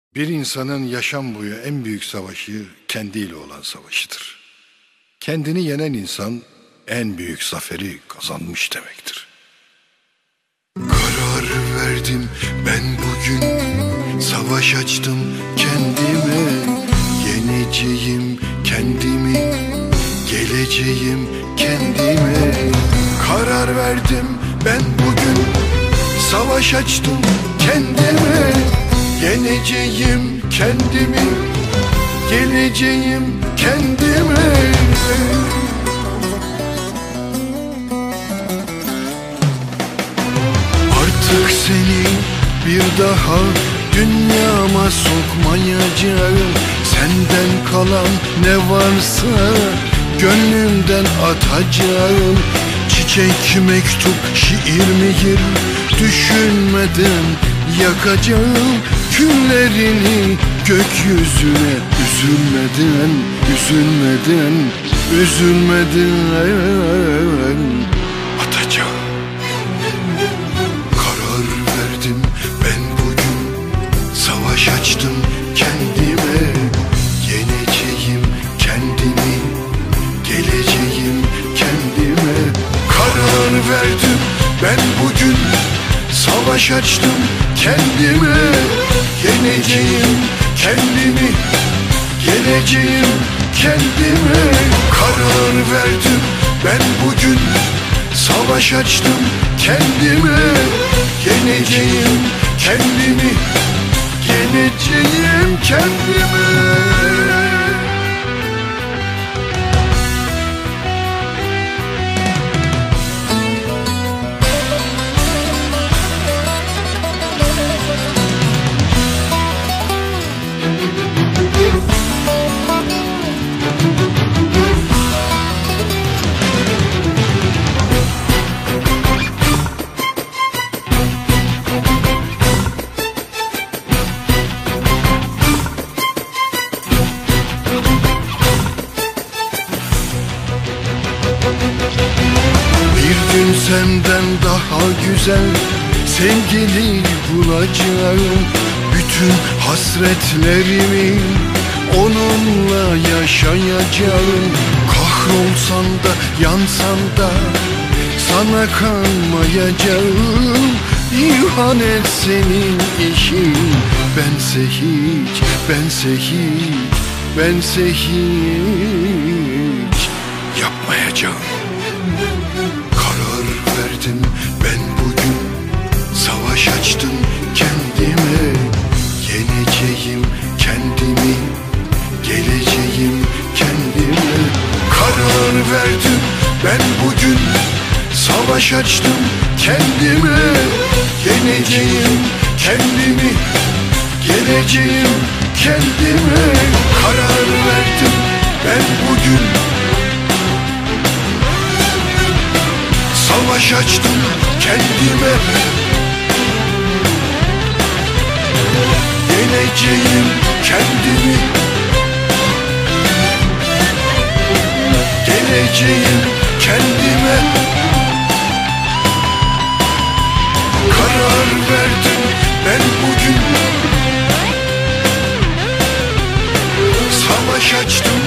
Bir insanın yaşam boyu en büyük savaşı kendiyle olan savaşıdır. Kendini yenen insan en büyük zaferi kazanmış demektir. Karar verdim ben bugün, savaş açtım kendime. Yeneceğim kendimi, geleceğim kendime. Karar verdim ben bugün, savaş açtım kendime. Yeneceğim kendimi, geleceğim kendime. Artık seni bir daha dünyama sokmayacağım. Senden kalan ne varsa gönlümden atacağım. Çiçek, mektup, şiir mihir düşünmeden yakacağım. Küllerini gökyüzüne üzülmeden, üzülmeden, üzülmeden atacağım. Karar verdim ben bugün, savaş açtım kendime. Yeneceğim kendimi, geleceğim kendime. Karar verdim ben bugün, savaş açtım kendime. Yeneceğim kendimi, geleceğim kendime. Karar verdim ben bugün, savaş açtım kendime. Yeneceğim kendimi, geleceğim kendime. Bir gün senden daha güzel sevgili bulacağım. Bütün hasretlerimi onunla yaşayacağım. Kahrolsan da yansan da sana kanmayacağım. İhanet senin işin, bense hiç, bense hiç, bense hiç yapmayacağım. Karar verdim ben bugün, savaş açtım kendime. Yeneceğim kendimi, geleceğim kendime. Karar verdim ben bugün, savaş açtım kendime. Yeneceğim kendimi, geleceğim kendime. Karar verdim ben bugün, savaş açtım kendime. Yeneceğim kendimi, geleceğim kendime. Karar verdim ben bugün, savaş açtım